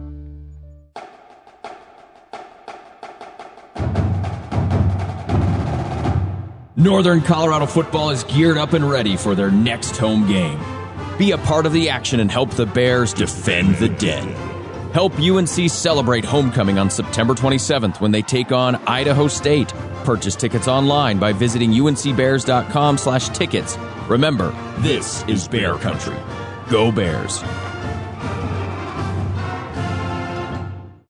Northern Colorado football is geared up and ready for their next home game. Be a part of the action and help the Bears defend the den. Help U N C celebrate homecoming on September twenty-seventh when they take on Idaho State. Purchase tickets online by visiting uncbears.com slash tickets. Remember, this is Bear Country. Go Bears.